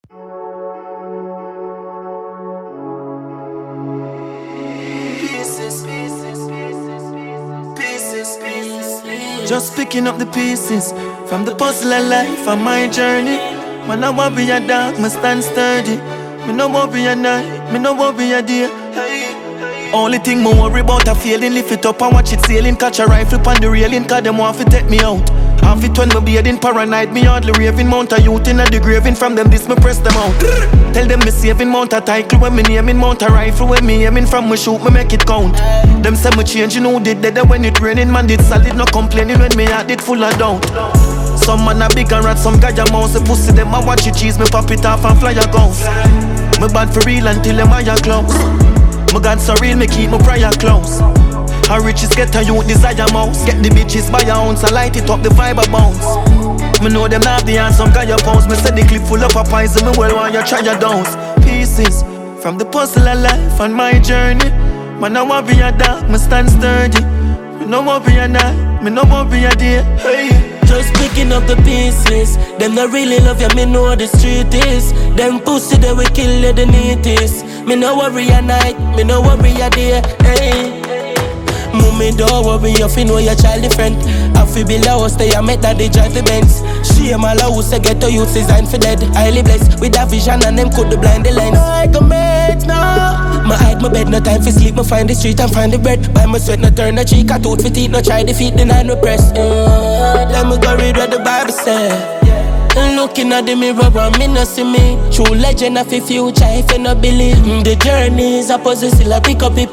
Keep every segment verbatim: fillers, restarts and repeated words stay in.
Just picking up the pieces from the puzzle of life and my journey. Man, I won't be a dark, me stand sturdy. Me no won't be a night, me no won't be a day. Only thing me worry about a failing, lift it up and watch it sailing. Catch a rifle on the railing, cause them want to take me out. Half it when me bleeding, paranoid, me hardly raving. Mount a youth in a the graving, from them this me press them out. Tell them me saving, mount a title when me naming. Mount a rifle when me aiming, from me shoot me make it count. Them say me changing, who did that when it raining. Man did solid, no complaining when me heart did full of doubt. Some man a big and rat, some guy a mouse. The pussy them a watch it cheese, me pop it off and fly a ghost. Me bad for real until them eye close. My God so real, me keep my prayer close. How riches get a youth desire mouse. Get the bitches by a ounce, I light it up the fiber bounce. Me know them not the answer, some guy your pounds. Me said the clip full of a poison, me well want you try your downs. Pieces from the puzzle of life and my journey. Man I want be a dark, me stand sturdy. Me no want be a night, me no want be a day. Hey. Just picking up the pieces. Them not really love you, me know the street is. Them pussy they will kill you, the neatest. Me no worry a night, me no worry a day. Hey. Mommy don't worry, you fi know your child different. I fi build a house, they a make that they drive the Benz. She am all house, I get to youth designed for dead. Highly blessed with a vision and them could the blind the lens. Like a mate now. My hide my bed, no time for sleep. Me find the street and find the bread. Buy my sweat, no turn the cheek. I tooth for teeth, no try defeat, the nine repress. Mm, let me go read what the Bible say. Looking at the mirror, but me no see me. True legend of the future, if you no believe. Mm, the journey is a puzzle, still I pick up a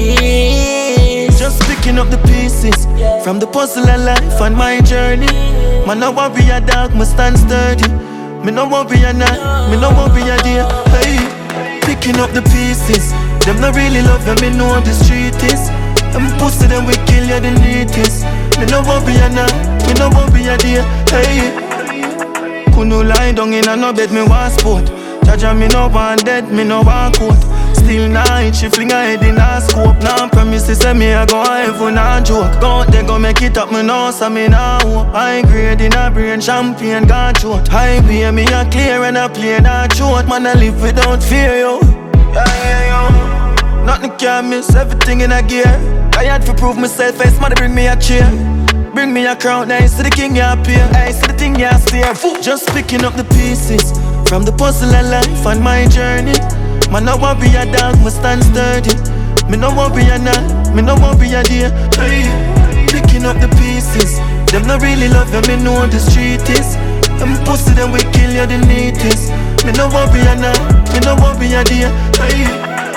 piece. Just picking up the pieces from the puzzle of life and my journey. Man, I won't be a dog, me stand sturdy. Me no won't be a night, me no won't be a day. Hey, picking up the pieces. Them not really love you, me know the street is. Them pussy, them we kill you, the neatest. Me no won't be a night, me no won't be a day. Hey, couldn't lie down in a no bed, me want sport. Jaja, me no want dead, me no want coat. Still night, she fling her head in her scope. Now promises say me I go heaven and joke. Go out there, go make it up, me know, so me now hope. High grade in a brain, champagne gone short. High way, me a clear and a play not short. Man, I live without fear, yo. Yeah, yeah, yo. Nothing can miss, everything in a gear. I had to prove myself, first man bring me a chair. Bring me a crown, I see the king you appear. I see the thing you steer. Just picking up the pieces from the puzzle of life and my journey. Man, I won't be a dog, me stand sturdy. Me no won't be a night, me no won't be a day. Hey, picking up the pieces. Them not really love you, me know the street is. Them pussy, them we kill you, the neatest. Me no won't be a night, me no won't be a day. Hey,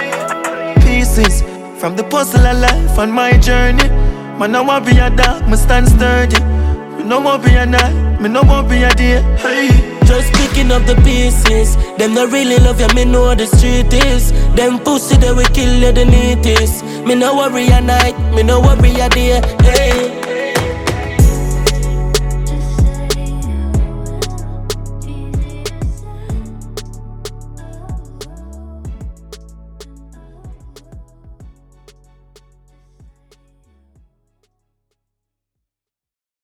pieces from the puzzle of life and my journey. Man, I won't be a dog, me stand sturdy. Me no won't be a night, me no won't be a day. Hey. Just picking up the pieces. Them not really love you, me know the street is. Them pussy they will kill you, the neatest. Me no worry a night, me no worry a day. Hey.